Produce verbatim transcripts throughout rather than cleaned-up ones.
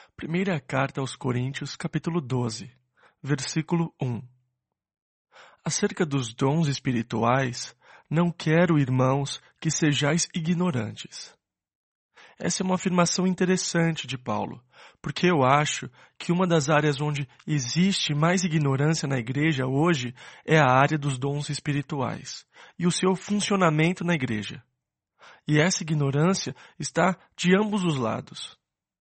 Primeira carta aos Coríntios, capítulo doze, versículo um. Acerca dos dons espirituais, não quero, irmãos, que sejais ignorantes. Essa é uma afirmação interessante de Paulo, porque eu acho que uma das áreas onde existe mais ignorância na igreja hoje é a área dos dons espirituais e o seu funcionamento na igreja. E essa ignorância está de ambos os lados.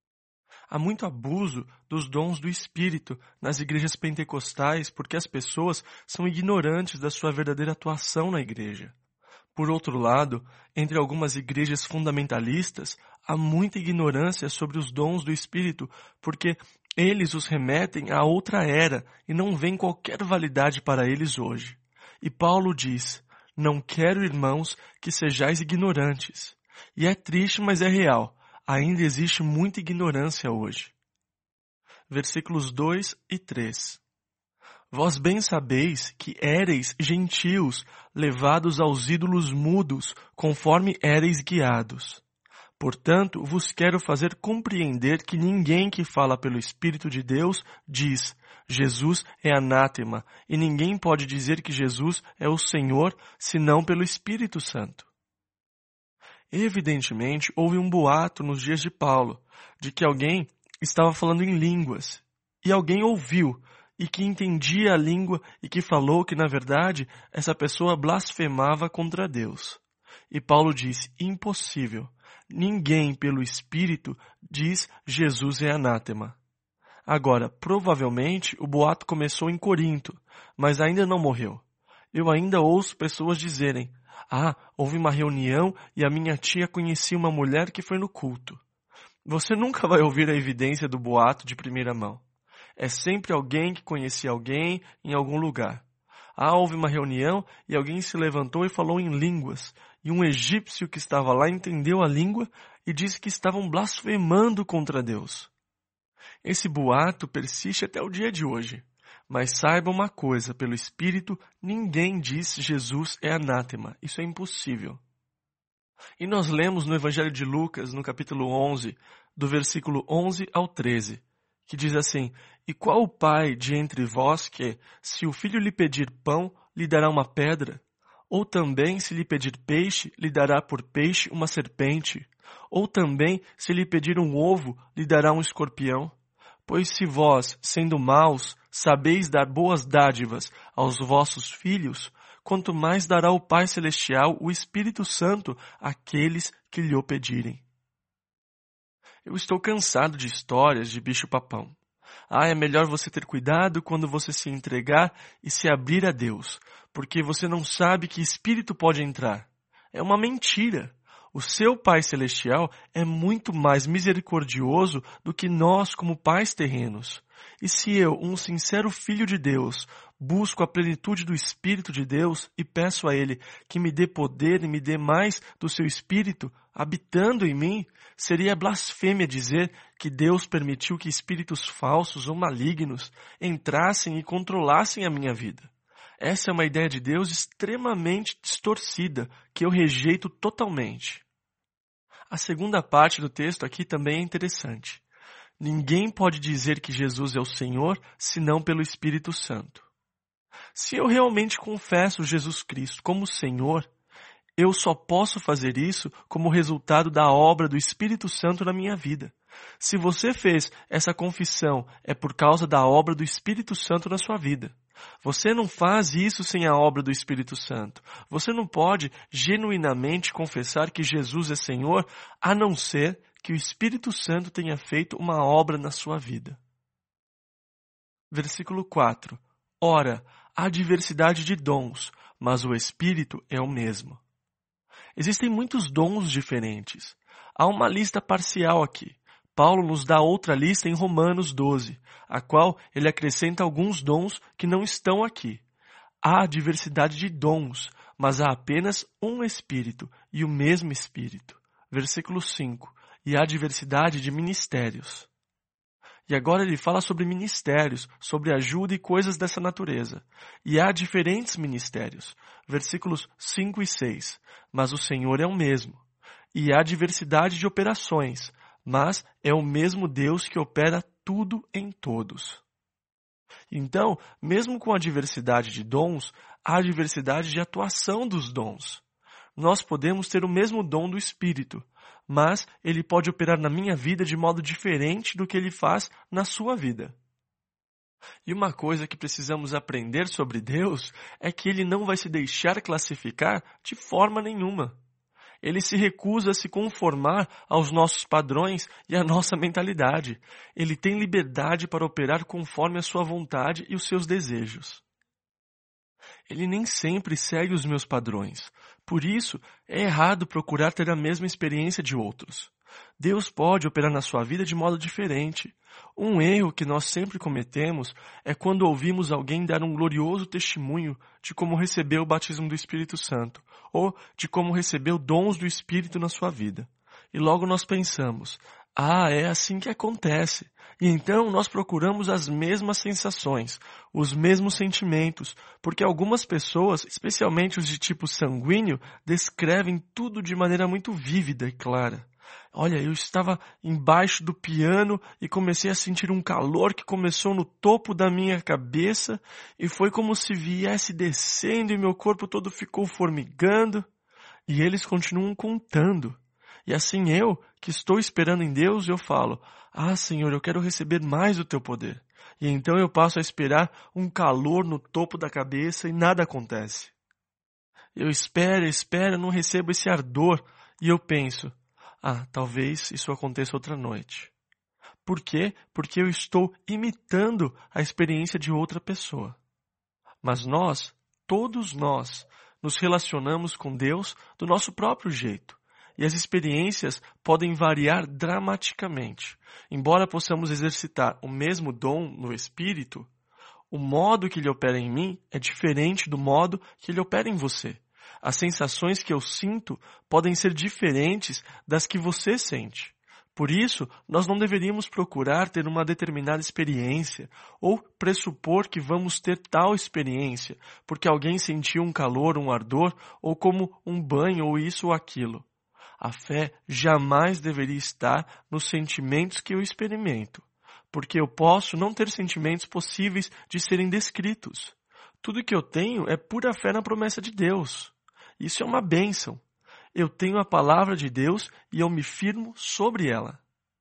Há muito abuso dos dons do Espírito nas igrejas pentecostais porque as pessoas são ignorantes da sua verdadeira atuação na igreja. Por outro lado, entre algumas igrejas fundamentalistas, há muita ignorância sobre os dons do Espírito porque eles os remetem a outra era e não veem qualquer validade para eles hoje. E Paulo diz, não quero, irmãos, que sejais ignorantes. E é triste, mas é real. Ainda existe muita ignorância hoje. Versículos dois e três. Vós bem sabeis que éreis gentios, levados aos ídolos mudos, conforme éreis guiados. Portanto, vos quero fazer compreender que ninguém que fala pelo Espírito de Deus diz, Jesus é anátema, e ninguém pode dizer que Jesus é o Senhor, senão pelo Espírito Santo. Evidentemente, houve um boato nos dias de Paulo, de que alguém estava falando em línguas, e alguém ouviu, e que entendia a língua, e que falou que, na verdade, essa pessoa blasfemava contra Deus. E Paulo diz, impossível, ninguém pelo Espírito diz Jesus é anátema. Agora, provavelmente, o boato começou em Corinto, mas ainda não morreu. Eu ainda ouço pessoas dizerem, ah, houve uma reunião e a minha tia conhecia uma mulher que foi no culto. Você nunca vai ouvir a evidência do boato de primeira mão. É sempre alguém que conhecia alguém em algum lugar. Ah, houve uma reunião e alguém se levantou e falou em línguas. E um egípcio que estava lá entendeu a língua e disse que estavam blasfemando contra Deus. Esse boato persiste até o dia de hoje. Mas saiba uma coisa, pelo Espírito, ninguém diz Jesus é anátema. Isso é impossível. E nós lemos no Evangelho de Lucas, no capítulo onze, do versículo onze ao treze, que diz assim, E qual o pai de entre vós que, se o filho lhe pedir pão, lhe dará uma pedra? Ou também, se lhe pedir peixe, lhe dará por peixe uma serpente? Ou também, se lhe pedir um ovo, lhe dará um escorpião? Pois se vós, sendo maus, sabeis dar boas dádivas aos vossos filhos, quanto mais dará o Pai Celestial o Espírito Santo àqueles que lhe o pedirem. Eu estou cansado de histórias de bicho-papão. Ah, é melhor você ter cuidado quando você se entregar e se abrir a Deus, porque você não sabe que espírito pode entrar. É uma mentira. O seu Pai Celestial é muito mais misericordioso do que nós como pais terrenos. E se eu, um sincero filho de Deus, busco a plenitude do Espírito de Deus e peço a Ele que me dê poder e me dê mais do seu Espírito habitando em mim, seria blasfêmia dizer que Deus permitiu que espíritos falsos ou malignos entrassem e controlassem a minha vida. Essa é uma ideia de Deus extremamente distorcida, que eu rejeito totalmente. A segunda parte do texto aqui também é interessante. Ninguém pode dizer que Jesus é o Senhor, senão pelo Espírito Santo. Se eu realmente confesso Jesus Cristo como Senhor, eu só posso fazer isso como resultado da obra do Espírito Santo na minha vida. Se você fez essa confissão, é por causa da obra do Espírito Santo na sua vida. Você não faz isso sem a obra do Espírito Santo. Você não pode genuinamente confessar que Jesus é Senhor, a não ser que o Espírito Santo tenha feito uma obra na sua vida. Versículo quatro. Ora, há diversidade de dons, mas o Espírito é o mesmo. Existem muitos dons diferentes. Há uma lista parcial aqui. Paulo nos dá outra lista em Romanos doze, a qual ele acrescenta alguns dons que não estão aqui. Há diversidade de dons, mas há apenas um Espírito e o mesmo Espírito. Versículo cinco. E há diversidade de ministérios. E agora ele fala sobre ministérios, sobre ajuda e coisas dessa natureza. E há diferentes ministérios. Versículos cinco e seis. Mas o Senhor é o mesmo. E há diversidade de operações, mas é o mesmo Deus que opera tudo em todos. Então, mesmo com a diversidade de dons, há diversidade de atuação dos dons. Nós podemos ter o mesmo dom do Espírito, mas ele pode operar na minha vida de modo diferente do que ele faz na sua vida. E uma coisa que precisamos aprender sobre Deus é que ele não vai se deixar classificar de forma nenhuma. Ele se recusa a se conformar aos nossos padrões e à nossa mentalidade. Ele tem liberdade para operar conforme a sua vontade e os seus desejos. Ele nem sempre segue os meus padrões. Por isso, é errado procurar ter a mesma experiência de outros. Deus pode operar na sua vida de modo diferente. Um erro que nós sempre cometemos é quando ouvimos alguém dar um glorioso testemunho de como recebeu o batismo do Espírito Santo, ou de como recebeu dons do Espírito na sua vida. E logo nós pensamos, ah, é assim que acontece. E então nós procuramos as mesmas sensações, os mesmos sentimentos, porque algumas pessoas, especialmente os de tipo sanguíneo, descrevem tudo de maneira muito vívida e clara. Olha, eu estava embaixo do piano e comecei a sentir um calor que começou no topo da minha cabeça e foi como se viesse descendo e meu corpo todo ficou formigando. E eles continuam contando. E assim eu, que estou esperando em Deus, eu falo, ah, Senhor, eu quero receber mais do Teu poder. E então eu passo a esperar um calor no topo da cabeça e nada acontece. Eu espero, espero, não recebo esse ardor e eu penso, ah, talvez isso aconteça outra noite. Por quê? Porque eu estou imitando a experiência de outra pessoa. Mas nós, todos nós, nos relacionamos com Deus do nosso próprio jeito. E as experiências podem variar dramaticamente. Embora possamos exercitar o mesmo dom no Espírito, o modo que ele opera em mim é diferente do modo que ele opera em você. As sensações que eu sinto podem ser diferentes das que você sente. Por isso, nós não deveríamos procurar ter uma determinada experiência ou pressupor que vamos ter tal experiência porque alguém sentiu um calor, um ardor ou como um banho ou isso ou aquilo. A fé jamais deveria estar nos sentimentos que eu experimento, porque eu posso não ter sentimentos possíveis de serem descritos. Tudo que eu tenho é pura fé na promessa de Deus. Isso é uma bênção. Eu tenho a palavra de Deus e eu me firmo sobre ela.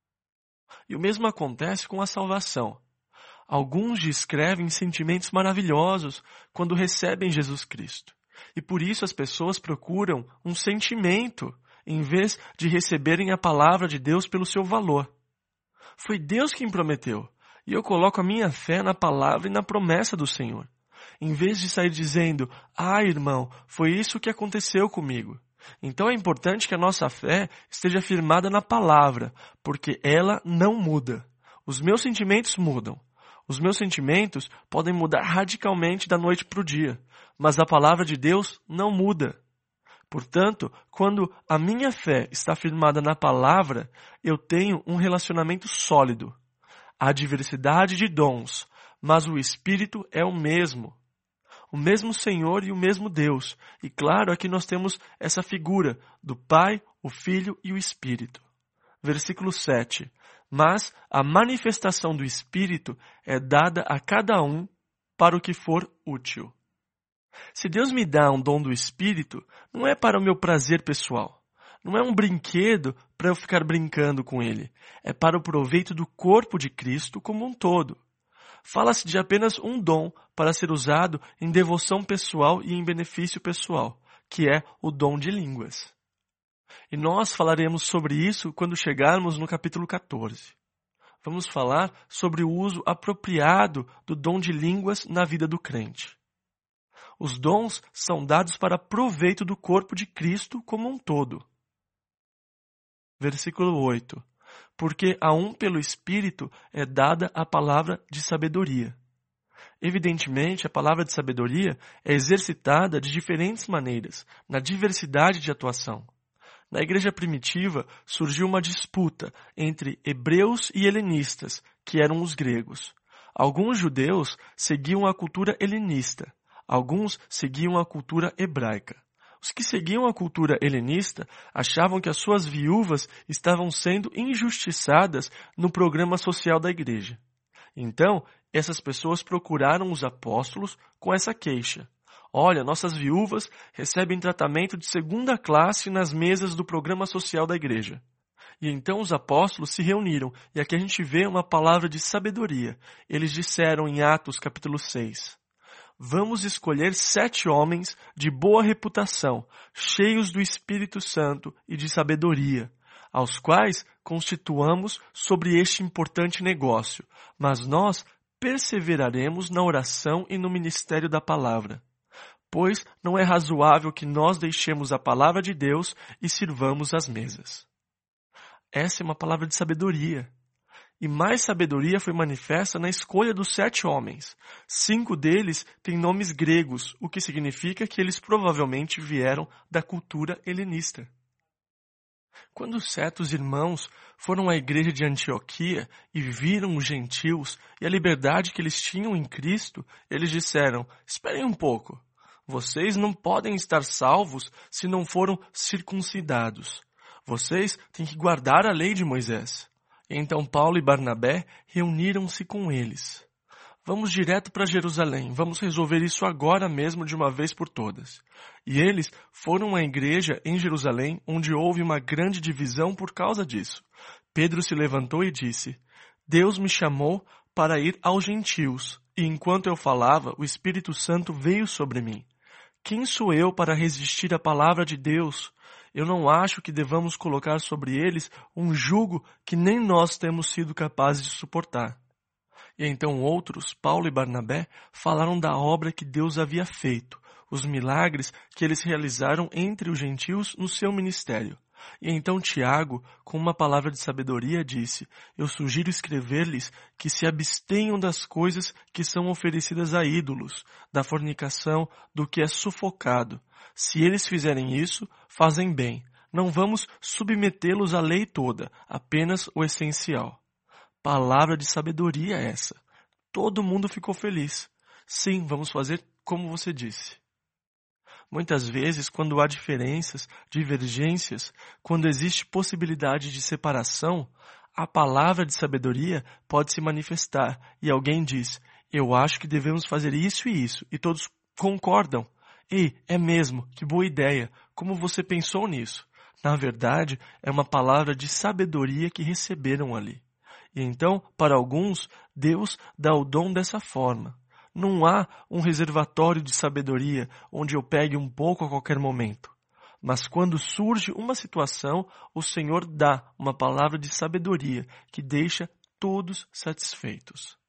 E o mesmo acontece com a salvação. Alguns descrevem sentimentos maravilhosos quando recebem Jesus Cristo. E por isso as pessoas procuram um sentimento em vez de receberem a palavra de Deus pelo seu valor. Foi Deus quem prometeu, e eu coloco a minha fé na palavra e na promessa do Senhor. Em vez de sair dizendo, ah, irmão, foi isso que aconteceu comigo. Então é importante que a nossa fé esteja firmada na palavra, porque ela não muda. Os meus sentimentos mudam. Os meus sentimentos podem mudar radicalmente da noite para o dia, mas a palavra de Deus não muda. Portanto, quando a minha fé está firmada na palavra, eu tenho um relacionamento sólido. Há diversidade de dons, mas o Espírito é o mesmo. O mesmo Senhor e o mesmo Deus. E claro, aqui nós temos essa figura do Pai, o Filho e o Espírito. Versículo sete. Mas a manifestação do Espírito é dada a cada um para o que for útil. Se Deus me dá um dom do Espírito, não é para o meu prazer pessoal. Não é um brinquedo para eu ficar brincando com ele. É para o proveito do corpo de Cristo como um todo. Fala-se de apenas um dom para ser usado em devoção pessoal e em benefício pessoal, que é o dom de línguas. E nós falaremos sobre isso quando chegarmos no capítulo quatorze. Vamos falar sobre o uso apropriado do dom de línguas na vida do crente. Os dons são dados para proveito do corpo de Cristo como um todo. Versículo oito. Porque a um pelo Espírito é dada a palavra de sabedoria. Evidentemente, a palavra de sabedoria é exercitada de diferentes maneiras, na diversidade de atuação. Na igreja primitiva surgiu uma disputa entre hebreus e helenistas, que eram os gregos. Alguns judeus seguiam a cultura helenista. Alguns seguiam a cultura hebraica. Os que seguiam a cultura helenista achavam que as suas viúvas estavam sendo injustiçadas no programa social da igreja. Então, essas pessoas procuraram os apóstolos com essa queixa. Olha, nossas viúvas recebem tratamento de segunda classe nas mesas do programa social da igreja. E então os apóstolos se reuniram, e aqui a gente vê uma palavra de sabedoria. Eles disseram em Atos capítulo seis, vamos escolher sete homens de boa reputação, cheios do Espírito Santo e de sabedoria, aos quais constituamos sobre este importante negócio, mas nós perseveraremos na oração e no ministério da palavra. Pois não é razoável que nós deixemos a palavra de Deus e sirvamos as mesas. Essa é uma palavra de sabedoria. E mais sabedoria foi manifesta na escolha dos sete homens. Cinco deles têm nomes gregos, o que significa que eles provavelmente vieram da cultura helenista. Quando certos irmãos foram à igreja de Antioquia e viram os gentios e a liberdade que eles tinham em Cristo, eles disseram, esperem um pouco, vocês não podem estar salvos se não foram circuncidados. Vocês têm que guardar a lei de Moisés. Então Paulo e Barnabé reuniram-se com eles. Vamos direto para Jerusalém, vamos resolver isso agora mesmo de uma vez por todas. E eles foram à igreja em Jerusalém, onde houve uma grande divisão por causa disso. Pedro se levantou e disse, Deus me chamou para ir aos gentios, e enquanto eu falava, o Espírito Santo veio sobre mim. Quem sou eu para resistir à palavra de Deus? Eu não acho que devamos colocar sobre eles um jugo que nem nós temos sido capazes de suportar. E então outros, Paulo e Barnabé, falaram da obra que Deus havia feito, os milagres que eles realizaram entre os gentios no seu ministério. E então Tiago, com uma palavra de sabedoria, disse, eu sugiro escrever-lhes que se abstenham das coisas que são oferecidas a ídolos, da fornicação, do que é sufocado. Se eles fizerem isso, fazem bem. Não vamos submetê-los à lei toda, apenas o essencial. Palavra de sabedoria essa. Todo mundo ficou feliz. Sim, vamos fazer como você disse. Muitas vezes, quando há diferenças, divergências, quando existe possibilidade de separação, a palavra de sabedoria pode se manifestar e alguém diz, eu acho que devemos fazer isso e isso, e todos concordam. Ei, é mesmo, que boa ideia, como você pensou nisso? Na verdade, é uma palavra de sabedoria que receberam ali. E então, para alguns, Deus dá o dom dessa forma. Não há um reservatório de sabedoria onde eu pegue um pouco a qualquer momento. Mas quando surge uma situação, o Senhor dá uma palavra de sabedoria que deixa todos satisfeitos.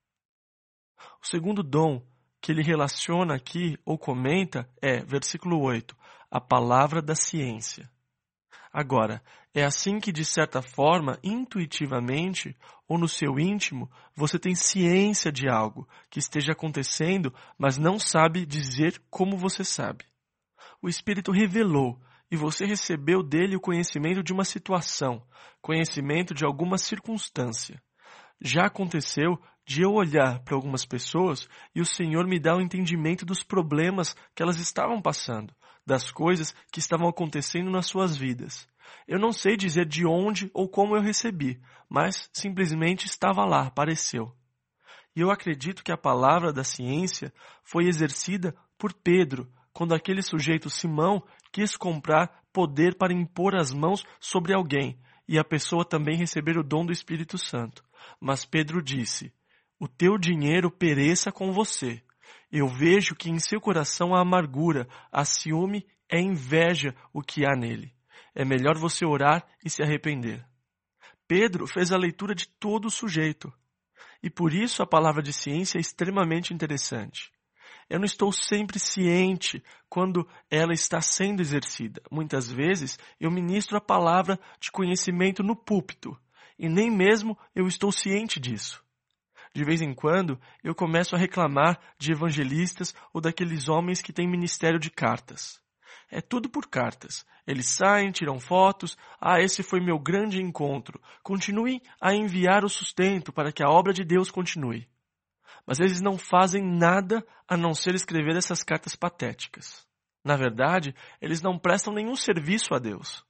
O segundo dom que ele relaciona aqui ou comenta é, versículo oito, a palavra da ciência. Agora, é assim que de certa forma, intuitivamente, ou no seu íntimo, você tem ciência de algo que esteja acontecendo, mas não sabe dizer como você sabe. O Espírito revelou e você recebeu dele o conhecimento de uma situação, conhecimento de alguma circunstância. Já aconteceu de eu olhar para algumas pessoas e o Senhor me dá o entendimento dos problemas que elas estavam passando, das coisas que estavam acontecendo nas suas vidas. Eu não sei dizer de onde ou como eu recebi, mas simplesmente estava lá, apareceu. E eu acredito que a palavra da ciência foi exercida por Pedro, quando aquele sujeito Simão quis comprar poder para impor as mãos sobre alguém, e a pessoa também receber o dom do Espírito Santo. Mas Pedro disse, o teu dinheiro pereça com você. Eu vejo que em seu coração há amargura, há ciúme, é inveja o que há nele. É melhor você orar e se arrepender. Pedro fez a leitura de todo o sujeito. E por isso a palavra de ciência é extremamente interessante. Eu não estou sempre ciente quando ela está sendo exercida. Muitas vezes eu ministro a palavra de conhecimento no púlpito. E nem mesmo eu estou ciente disso. De vez em quando, eu começo a reclamar de evangelistas ou daqueles homens que têm ministério de cartas. É tudo por cartas. Eles saem, tiram fotos. Ah, esse foi meu grande encontro. Continuem a enviar o sustento para que a obra de Deus continue. Mas eles não fazem nada a não ser escrever essas cartas patéticas. Na verdade, eles não prestam nenhum serviço a Deus.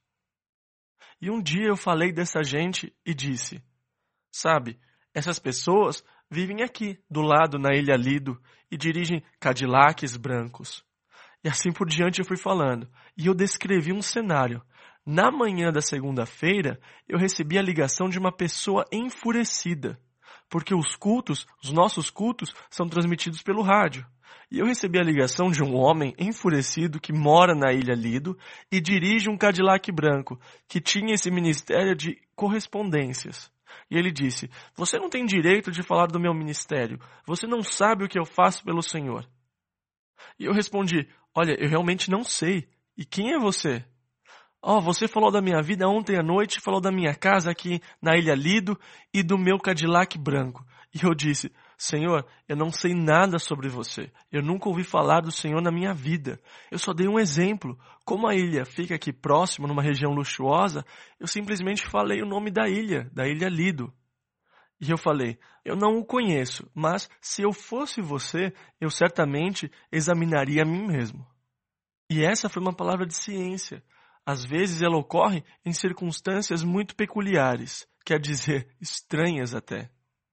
E um dia eu falei dessa gente e disse, sabe, essas pessoas vivem aqui, do lado, na Ilha Lido, e dirigem Cadillacs brancos. E assim por diante eu fui falando. E eu descrevi um cenário. Na manhã da segunda-feira, eu recebi a ligação de uma pessoa enfurecida. Porque os cultos, os nossos cultos, são transmitidos pelo rádio. E eu recebi a ligação de um homem enfurecido que mora na Ilha Lido e dirige um Cadillac branco, que tinha esse ministério de correspondências. E ele disse, você não tem direito de falar do meu ministério. Você não sabe o que eu faço pelo Senhor. E eu respondi, olha, eu realmente não sei. E quem é você? Oh, você falou da minha vida ontem à noite, falou da minha casa aqui na Ilha Lido e do meu Cadillac branco. E eu disse, Senhor, eu não sei nada sobre você. Eu nunca ouvi falar do Senhor na minha vida. Eu só dei um exemplo. Como a ilha fica aqui próximo, numa região luxuosa, eu simplesmente falei o nome da ilha, da Ilha Lido. E eu falei, eu não o conheço, mas se eu fosse você, eu certamente examinaria a mim mesmo. E essa foi uma palavra de ciência. Às vezes ela ocorre em circunstâncias muito peculiares, quer dizer, estranhas até.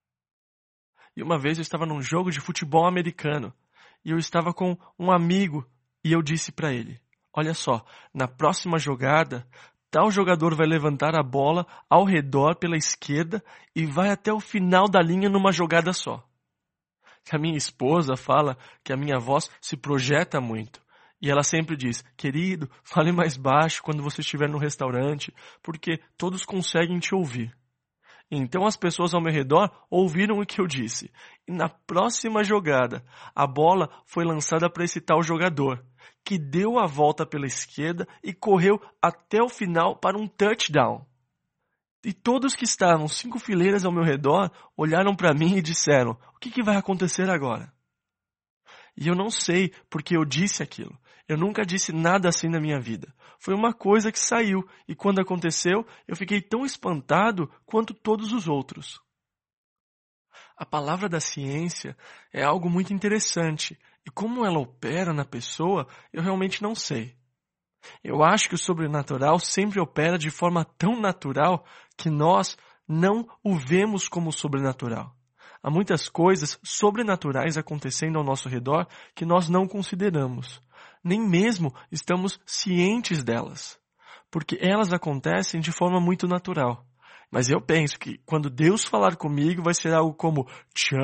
E uma vez eu estava num jogo de futebol americano, e eu estava com um amigo, e eu disse para ele, olha só, na próxima jogada, tal jogador vai levantar a bola ao redor pela esquerda e vai até o final da linha numa jogada só. A minha esposa fala que a minha voz se projeta muito. E ela sempre diz, querido, fale mais baixo quando você estiver no restaurante, porque todos conseguem te ouvir. Então as pessoas ao meu redor ouviram o que eu disse. E na próxima jogada, a bola foi lançada para esse tal jogador, que deu a volta pela esquerda e correu até o final para um touchdown. E todos que estavam cinco fileiras ao meu redor olharam para mim e disseram, o que, que vai acontecer agora? E eu não sei porque eu disse aquilo. Eu nunca disse nada assim na minha vida. Foi uma coisa que saiu e quando aconteceu, eu fiquei tão espantado quanto todos os outros. A palavra da ciência é algo muito interessante e como ela opera na pessoa, eu realmente não sei. Eu acho que o sobrenatural sempre opera de forma tão natural que nós não o vemos como sobrenatural. Há muitas coisas sobrenaturais acontecendo ao nosso redor que nós não consideramos. Nem mesmo estamos cientes delas. Porque elas acontecem de forma muito natural. Mas eu penso que quando Deus falar comigo vai ser algo como Chuck.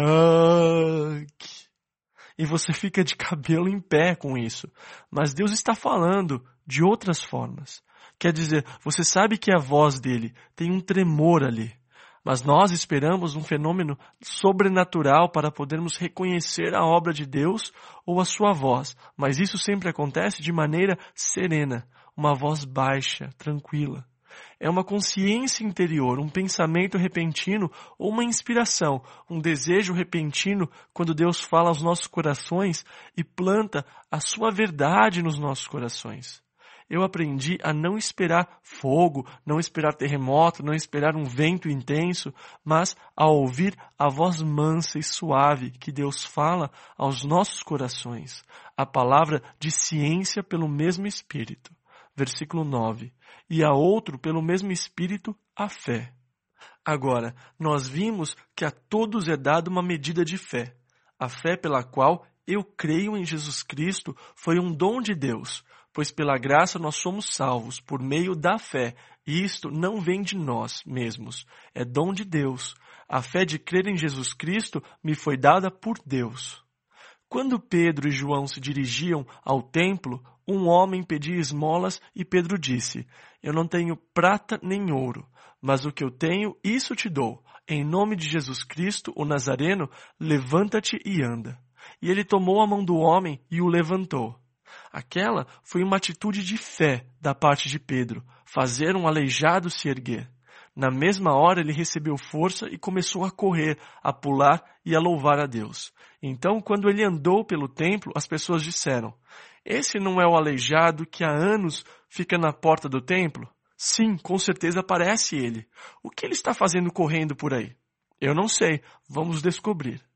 E você fica de cabelo em pé com isso. Mas Deus está falando de outras formas. Quer dizer, você sabe que a voz dele tem um tremor ali. Mas nós esperamos um fenômeno sobrenatural para podermos reconhecer a obra de Deus ou a sua voz. Mas isso sempre acontece de maneira serena, uma voz baixa, tranquila. É uma consciência interior, um pensamento repentino ou uma inspiração, um desejo repentino quando Deus fala aos nossos corações e planta a sua verdade nos nossos corações. Eu aprendi a não esperar fogo, não esperar terremoto, não esperar um vento intenso, mas a ouvir a voz mansa e suave que Deus fala aos nossos corações. A palavra de ciência pelo mesmo Espírito. Versículo nove. E a outro pelo mesmo Espírito a fé. Agora, nós vimos que a todos é dada uma medida de fé. A fé pela qual eu creio em Jesus Cristo foi um dom de Deus. Pois pela graça nós somos salvos por meio da fé, e isto não vem de nós mesmos, é dom de Deus. A fé de crer em Jesus Cristo me foi dada por Deus. Quando Pedro e João se dirigiam ao templo, um homem pedia esmolas e Pedro disse, eu não tenho prata nem ouro, mas o que eu tenho, isso te dou. Em nome de Jesus Cristo, o Nazareno, levanta-te e anda. E ele tomou a mão do homem e o levantou. Aquela foi uma atitude de fé da parte de Pedro, fazer um aleijado se erguer. Na mesma hora ele recebeu força e começou a correr, a pular e a louvar a Deus. Então, quando ele andou pelo templo, as pessoas disseram, esse não é o aleijado que há anos fica na porta do templo? Sim, com certeza parece ele. O que ele está fazendo correndo por aí? Eu não sei, vamos descobrir.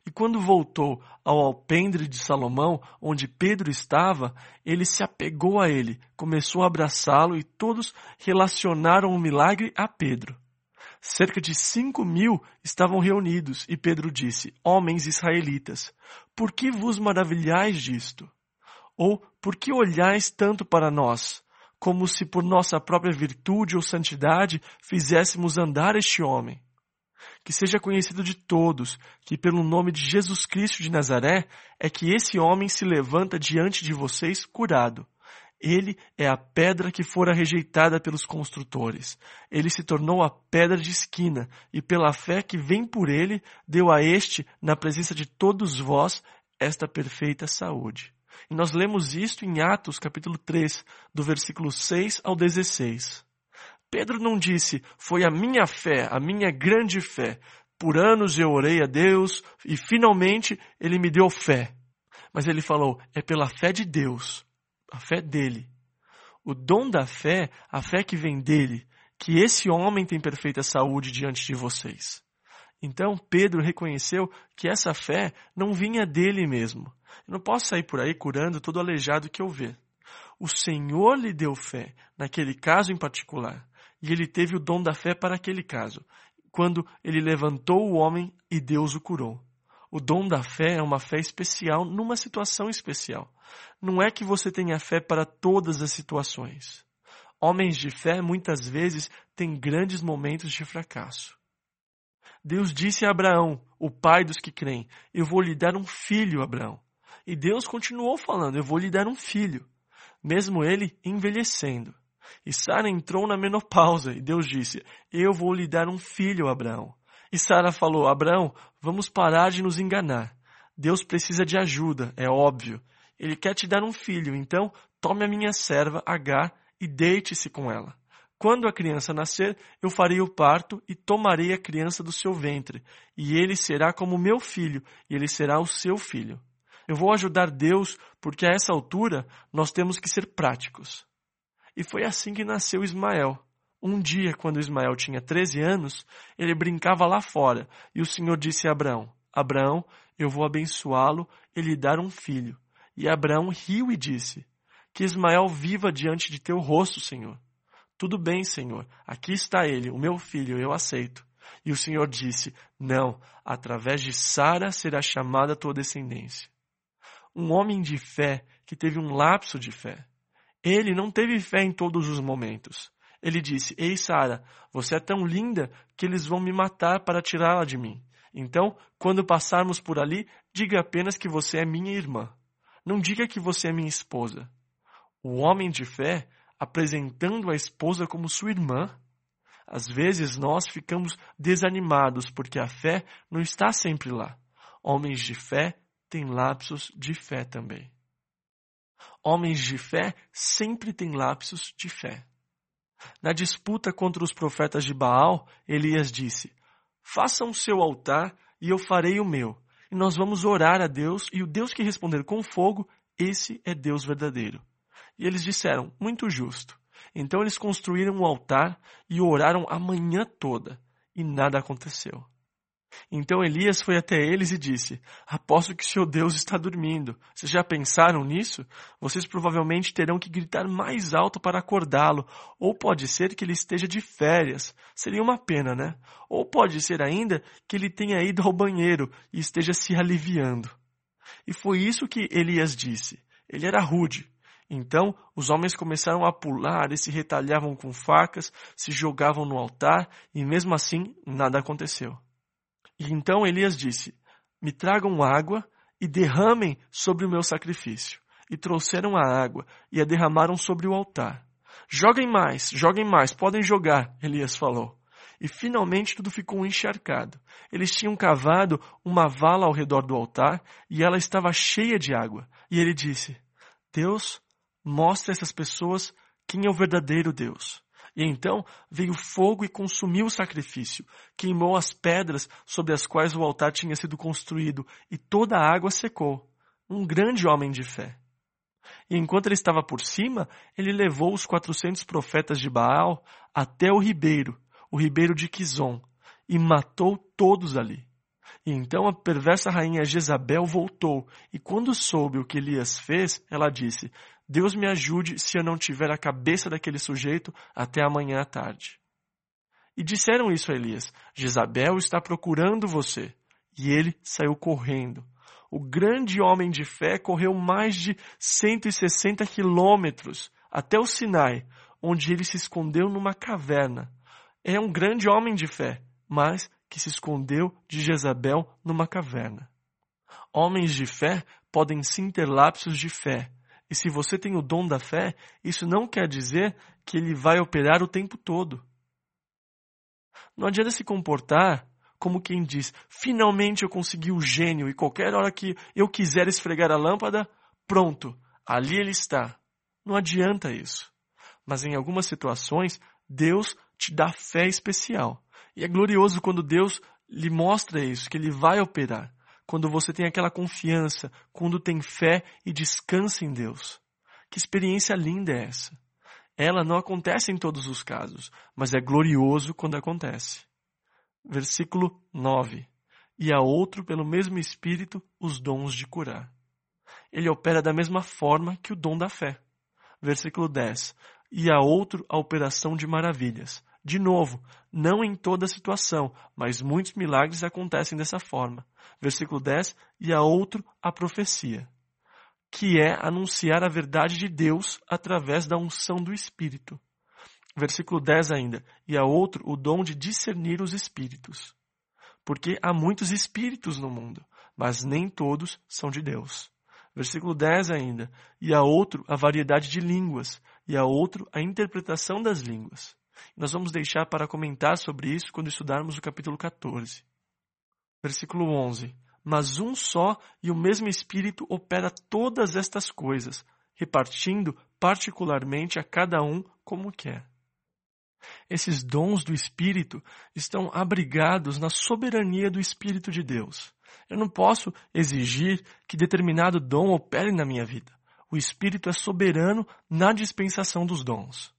E quando voltou ao alpendre de Salomão, onde Pedro estava, ele se apegou a ele, começou a abraçá-lo e todos relacionaram o milagre a Pedro. Cerca de cinco mil estavam reunidos e Pedro disse: Homens israelitas, por que vos maravilhais disto? Ou por que olhais tanto para nós, como se por nossa própria virtude ou santidade fizéssemos andar este homem? Que seja conhecido de todos que pelo nome de Jesus Cristo de Nazaré é que esse homem se levanta diante de vocês curado. Ele é a pedra que fora rejeitada pelos construtores. Ele se tornou a pedra de esquina e pela fé que vem por ele deu a este, na presença de todos vós, esta perfeita saúde. E nós lemos isto em Atos capítulo três, do versículo seis ao dezesseis. Pedro não disse, foi a minha fé, a minha grande fé. Por anos eu orei a Deus e finalmente ele me deu fé. Mas ele falou, é pela fé de Deus, a fé dele. O dom da fé, a fé que vem dele, que esse homem tem perfeita saúde diante de vocês. Então Pedro reconheceu que essa fé não vinha dele mesmo. Eu não posso sair por aí curando todo aleijado que eu ver. O Senhor lhe deu fé, naquele caso em particular. E ele teve o dom da fé para aquele caso, quando ele levantou o homem e Deus o curou. O dom da fé é uma fé especial numa situação especial. Não é que você tenha fé para todas as situações. Homens de fé muitas vezes têm grandes momentos de fracasso. Deus disse a Abraão, o pai dos que creem, eu vou lhe dar um filho, Abraão. E Deus continuou falando, eu vou lhe dar um filho, mesmo ele envelhecendo. E Sara entrou na menopausa e Deus disse, eu vou lhe dar um filho, Abraão. E Sara falou, Abraão, vamos parar de nos enganar. Deus precisa de ajuda, é óbvio. Ele quer te dar um filho, então tome a minha serva Agar e deite-se com ela. Quando a criança nascer, eu farei o parto e tomarei a criança do seu ventre. E ele será como meu filho, e ele será o seu filho. Eu vou ajudar Deus, porque a essa altura nós temos que ser práticos. E foi assim que nasceu Ismael. Um dia, quando Ismael tinha treze anos, ele brincava lá fora, e o Senhor disse a Abraão, Abraão, eu vou abençoá-lo e lhe dar um filho. E Abraão riu e disse, que Ismael viva diante de teu rosto, Senhor. Tudo bem, Senhor, aqui está ele, o meu filho, eu aceito. E o Senhor disse, não, através de Sara será chamada a tua descendência. Um homem de fé que teve um lapso de fé. Ele não teve fé em todos os momentos. Ele disse, ei Sara, você é tão linda que eles vão me matar para tirá-la de mim. Então, quando passarmos por ali, diga apenas que você é minha irmã. Não diga que você é minha esposa. O homem de fé, apresentando a esposa como sua irmã. Às vezes nós ficamos desanimados porque a fé não está sempre lá. Homens de fé têm lapsos de fé também. Homens de fé sempre têm lapsos de fé. Na disputa contra os profetas de Baal, Elias disse, façam o seu altar e eu farei o meu. E nós vamos orar a Deus e o Deus que responder com fogo, esse é Deus verdadeiro. E eles disseram, muito justo. Então eles construíram um altar e oraram a manhã toda e nada aconteceu. Então Elias foi até eles e disse, aposto que seu Deus está dormindo. Vocês já pensaram nisso? Vocês provavelmente terão que gritar mais alto para acordá-lo. Ou pode ser que ele esteja de férias. Seria uma pena, né? Ou pode ser ainda que ele tenha ido ao banheiro e esteja se aliviando. E foi isso que Elias disse. Ele era rude. Então os homens começaram a pular e se retalhavam com facas, se jogavam no altar e mesmo assim nada aconteceu. E então Elias disse, me tragam água e derramem sobre o meu sacrifício. E trouxeram a água e a derramaram sobre o altar. Joguem mais, joguem mais, podem jogar, Elias falou. E finalmente tudo ficou encharcado. Eles tinham cavado uma vala ao redor do altar e ela estava cheia de água. E ele disse, Deus, mostre a essas pessoas quem é o verdadeiro Deus. E então veio fogo e consumiu o sacrifício, queimou as pedras sobre as quais o altar tinha sido construído, e toda a água secou. Um grande homem de fé. E enquanto ele estava por cima, ele levou os quatrocentos profetas de Baal até o ribeiro, o ribeiro de Quizon, e matou todos ali. E então a perversa rainha Jezabel voltou, e quando soube o que Elias fez, ela disse: Deus me ajude se eu não tiver a cabeça daquele sujeito até amanhã à tarde. E disseram isso a Elias: Jezabel está procurando você. E ele saiu correndo. O grande homem de fé correu mais de cento e sessenta quilômetros até o Sinai, onde ele se escondeu numa caverna. É um grande homem de fé, mas que se escondeu de Jezabel numa caverna. Homens de fé podem sim ter lapsos de fé. E se você tem o dom da fé, isso não quer dizer que ele vai operar o tempo todo. Não adianta se comportar como quem diz: finalmente eu consegui o gênio e qualquer hora que eu quiser esfregar a lâmpada, pronto, ali ele está. Não adianta isso. Mas em algumas situações, Deus te dá fé especial. E é glorioso quando Deus lhe mostra isso, que ele vai operar. Quando você tem aquela confiança, quando tem fé e descansa em Deus. Que experiência linda é essa? Ela não acontece em todos os casos, mas é glorioso quando acontece. Versículo nove. E a outro, pelo mesmo Espírito, os dons de curar. Ele opera da mesma forma que o dom da fé. Versículo dez. E a outro, a operação de maravilhas. De novo, não em toda situação, mas muitos milagres acontecem dessa forma. Versículo dez. E a outro, a profecia, que é anunciar a verdade de Deus através da unção do Espírito. Versículo dez ainda. E a outro, o dom de discernir os espíritos. Porque há muitos espíritos no mundo, mas nem todos são de Deus. Versículo dez ainda. E a outro, a variedade de línguas. E a outro, a interpretação das línguas. Nós vamos deixar para comentar sobre isso quando estudarmos o capítulo quatorze. Versículo onze. Mas um só e o mesmo Espírito opera todas estas coisas, repartindo particularmente a cada um como quer. Esses dons do Espírito estão abrigados na soberania do Espírito de Deus. Eu não posso exigir que determinado dom opere na minha vida. O Espírito é soberano na dispensação dos dons.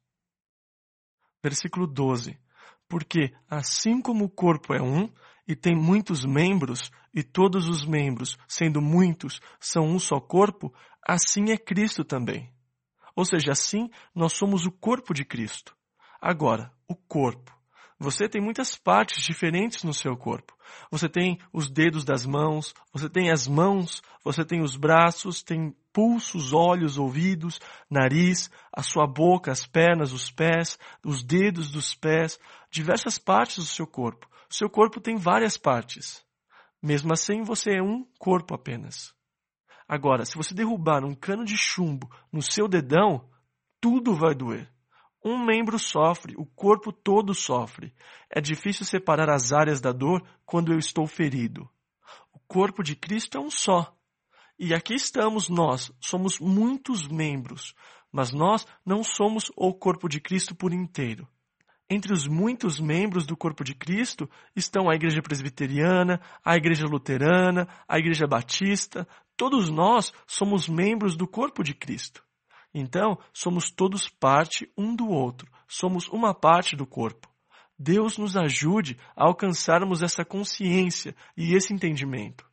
Versículo doze. Porque assim como o corpo é um e tem muitos membros, e todos os membros, sendo muitos, são um só corpo, assim é Cristo também. Ou seja, assim nós somos o corpo de Cristo. Agora, o corpo. Você tem muitas partes diferentes no seu corpo. Você tem os dedos das mãos, você tem as mãos, você tem os braços, tem pulsos, olhos, ouvidos, nariz, a sua boca, as pernas, os pés, os dedos dos pés, diversas partes do seu corpo. O seu corpo tem várias partes. Mesmo assim, você é um corpo apenas. Agora, se você derrubar um cano de chumbo no seu dedão, tudo vai doer. Um membro sofre, o corpo todo sofre. É difícil separar as áreas da dor quando eu estou ferido. O corpo de Cristo é um só. E aqui estamos nós, somos muitos membros, mas nós não somos o corpo de Cristo por inteiro. Entre os muitos membros do corpo de Cristo estão a Igreja Presbiteriana, a Igreja Luterana, a Igreja Batista. Todos nós somos membros do corpo de Cristo. Então, somos todos parte um do outro. Somos uma parte do corpo. Deus nos ajude a alcançarmos essa consciência e esse entendimento.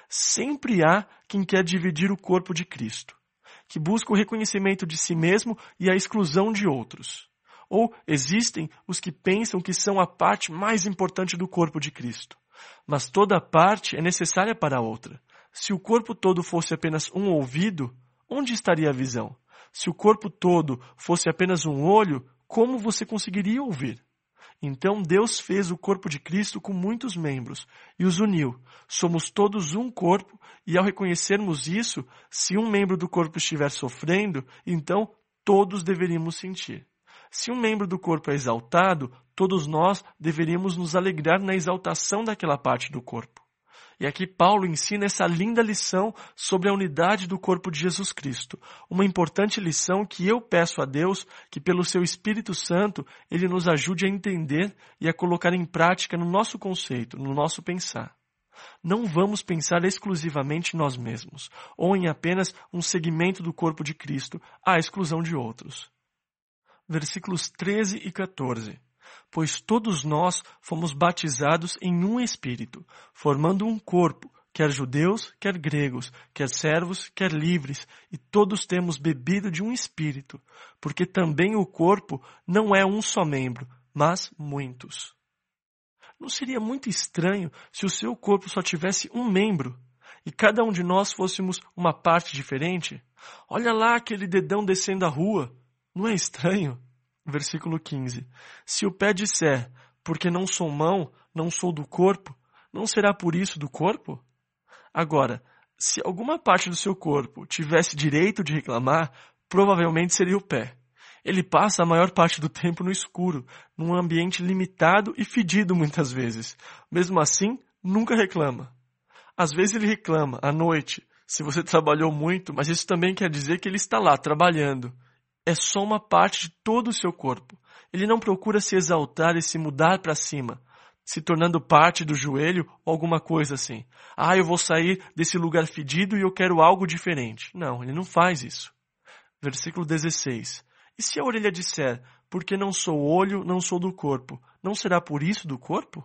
Sempre há quem quer dividir o corpo de Cristo, que busca o reconhecimento de si mesmo e a exclusão de outros. Ou existem os que pensam que são a parte mais importante do corpo de Cristo. Mas toda parte é necessária para a outra. Se o corpo todo fosse apenas um ouvido, onde estaria a visão? Se o corpo todo fosse apenas um olho, como você conseguiria ouvir? Então Deus fez o corpo de Cristo com muitos membros e os uniu. Somos todos um corpo e ao reconhecermos isso, se um membro do corpo estiver sofrendo, então todos deveríamos sentir. Se um membro do corpo é exaltado, todos nós deveríamos nos alegrar na exaltação daquela parte do corpo. E aqui Paulo ensina essa linda lição sobre a unidade do corpo de Jesus Cristo. Uma importante lição que eu peço a Deus que pelo seu Espírito Santo Ele nos ajude a entender e a colocar em prática no nosso conceito, no nosso pensar. Não vamos pensar exclusivamente em nós mesmos, ou em apenas um segmento do corpo de Cristo, à exclusão de outros. Versículos treze e quatorze. Pois todos nós fomos batizados em um Espírito, formando um corpo, quer judeus, quer gregos, quer servos, quer livres, e todos temos bebido de um Espírito, porque também o corpo não é um só membro, mas muitos. Não seria muito estranho se o seu corpo só tivesse um membro, e cada um de nós fôssemos uma parte diferente? Olha lá aquele dedão descendo a rua. Não é estranho? Versículo quinze. Se o pé disser, porque não sou mão, não sou do corpo, não será por isso do corpo? Agora, se alguma parte do seu corpo tivesse direito de reclamar, provavelmente seria o pé. Ele passa a maior parte do tempo no escuro, num ambiente limitado e fedido muitas vezes. Mesmo assim, nunca reclama. Às vezes ele reclama, à noite, se você trabalhou muito, mas isso também quer dizer que ele está lá, trabalhando. É só uma parte de todo o seu corpo. Ele não procura se exaltar e se mudar para cima, se tornando parte do joelho ou alguma coisa assim. Ah, eu vou sair desse lugar fedido e eu quero algo diferente. Não, ele não faz isso. Versículo dezesseis. E se a orelha disser, porque não sou olho, não sou do corpo, não será por isso do corpo?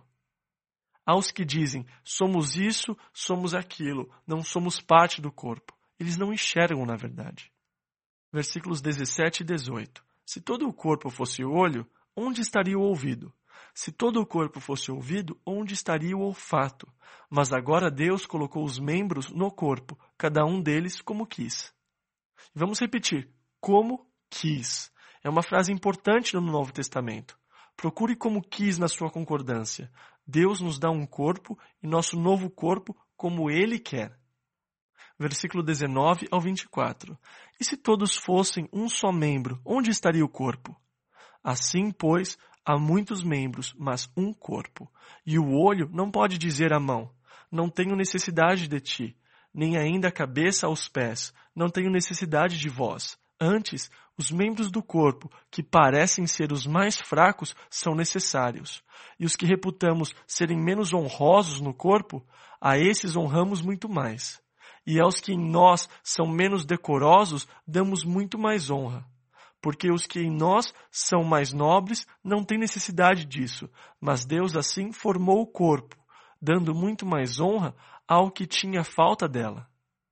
Aos que dizem, somos isso, somos aquilo, não somos parte do corpo. Eles não enxergam na verdade. Versículos dezessete e dezoito. Se todo o corpo fosse olho, onde estaria o ouvido? Se todo o corpo fosse ouvido, onde estaria o olfato? Mas agora Deus colocou os membros no corpo, cada um deles como quis. Vamos repetir. Como quis. É uma frase importante no Novo Testamento. Procure como quis na sua concordância. Deus nos dá um corpo e nosso novo corpo como Ele quer. Versículo dezenove ao vinte e quatro. E se todos fossem um só membro, onde estaria o corpo? Assim, pois, há muitos membros, mas um corpo. E o olho não pode dizer à mão, não tenho necessidade de ti, nem ainda a cabeça aos pés, não tenho necessidade de vós. Antes, os membros do corpo, que parecem ser os mais fracos, são necessários. E os que reputamos serem menos honrosos no corpo, a esses honramos muito mais. E aos que em nós são menos decorosos, damos muito mais honra. Porque os que em nós são mais nobres não têm necessidade disso, mas Deus assim formou o corpo, dando muito mais honra ao que tinha falta dela.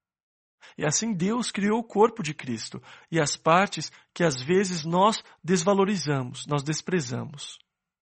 E assim Deus criou o corpo de Cristo e as partes que às vezes nós desvalorizamos, nós desprezamos.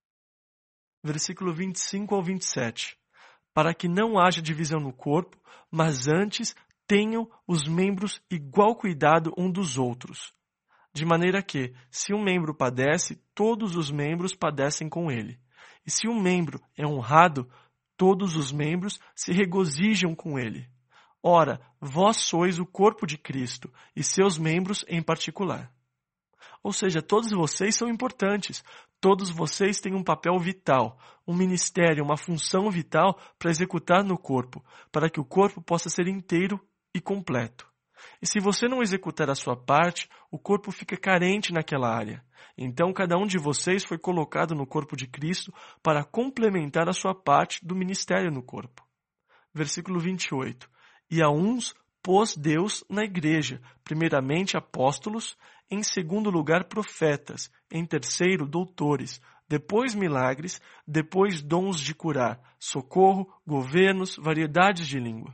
Versículo vinte e cinco ao vinte e sete. Para que não haja divisão no corpo, mas antes tenham os membros igual cuidado um dos outros. De maneira que, se um membro padece, todos os membros padecem com ele. E se um membro é honrado, todos os membros se regozijam com ele. Ora, vós sois o corpo de Cristo, e seus membros em particular. Ou seja, todos vocês são importantes. Todos vocês têm um papel vital, um ministério, uma função vital para executar no corpo, para que o corpo possa ser inteiro e completo. E se você não executar a sua parte, o corpo fica carente naquela área. Então, cada um de vocês foi colocado no corpo de Cristo para complementar a sua parte do ministério no corpo. Versículo vinte e oito. E a uns pôs Deus na igreja, primeiramente apóstolos, em segundo lugar profetas, em terceiro doutores, depois milagres, depois dons de curar, socorro, governos, variedades de língua.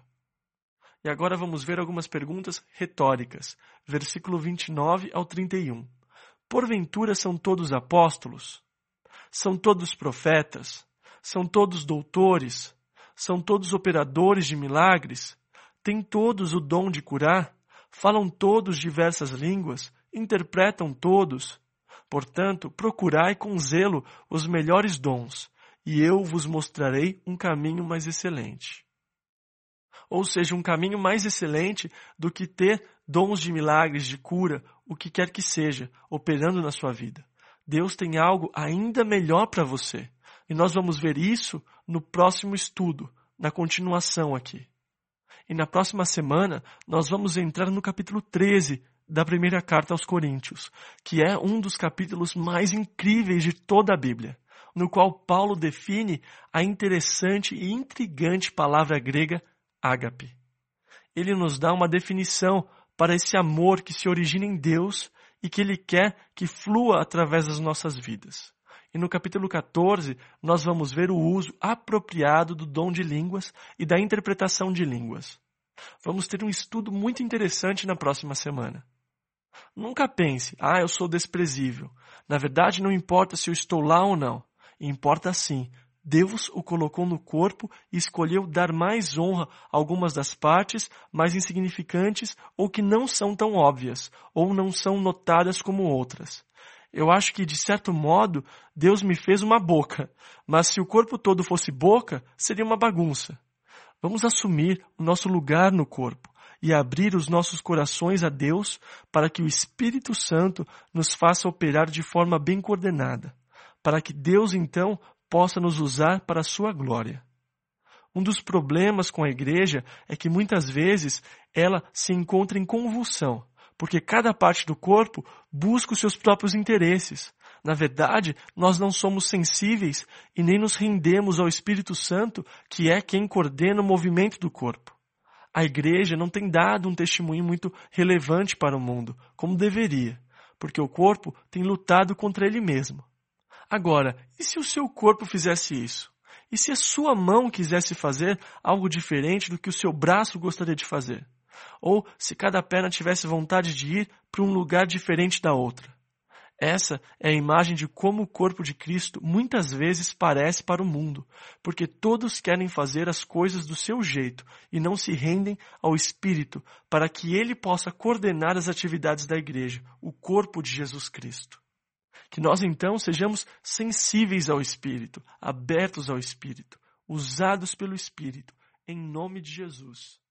E agora vamos ver algumas perguntas retóricas. Versículo vinte e nove ao trinta e um. Porventura são todos apóstolos? São todos profetas? São todos doutores? São todos operadores de milagres? Têm todos o dom de curar? Falam todos diversas línguas? Interpretam todos? Portanto, procurai com zelo os melhores dons, e eu vos mostrarei um caminho mais excelente. Ou seja, um caminho mais excelente do que ter dons de milagres, de cura, o que quer que seja, operando na sua vida. Deus tem algo ainda melhor para você. E nós vamos ver isso no próximo estudo, na continuação aqui. E na próxima semana, nós vamos entrar no capítulo treze da primeira carta aos Coríntios, que é um dos capítulos mais incríveis de toda a Bíblia, no qual Paulo define a interessante e intrigante palavra grega ágape. Ele nos dá uma definição para esse amor que se origina em Deus e que Ele quer que flua através das nossas vidas. E no capítulo quatorze, nós vamos ver o uso apropriado do dom de línguas e da interpretação de línguas. Vamos ter um estudo muito interessante na próxima semana. Nunca pense, ah, eu sou desprezível. Na verdade, não importa se eu estou lá ou não. Importa sim. Deus o colocou no corpo e escolheu dar mais honra a algumas das partes mais insignificantes ou que não são tão óbvias, ou não são notadas como outras. Eu acho que, de certo modo, Deus me fez uma boca, mas se o corpo todo fosse boca, seria uma bagunça. Vamos assumir o nosso lugar no corpo e abrir os nossos corações a Deus para que o Espírito Santo nos faça operar de forma bem coordenada, para que Deus, então, possa nos usar para a sua glória. Um dos problemas com a igreja é que muitas vezes ela se encontra em convulsão, porque cada parte do corpo busca os seus próprios interesses. Na verdade, nós não somos sensíveis e nem nos rendemos ao Espírito Santo, que é quem coordena o movimento do corpo. A igreja não tem dado um testemunho muito relevante para o mundo, como deveria, porque o corpo tem lutado contra ele mesmo. Agora, e se o seu corpo fizesse isso? E se a sua mão quisesse fazer algo diferente do que o seu braço gostaria de fazer? Ou se cada perna tivesse vontade de ir para um lugar diferente da outra? Essa é a imagem de como o corpo de Cristo muitas vezes parece para o mundo, porque todos querem fazer as coisas do seu jeito e não se rendem ao Espírito para que ele possa coordenar as atividades da igreja, o corpo de Jesus Cristo. Que nós então sejamos sensíveis ao Espírito, abertos ao Espírito, usados pelo Espírito, em nome de Jesus.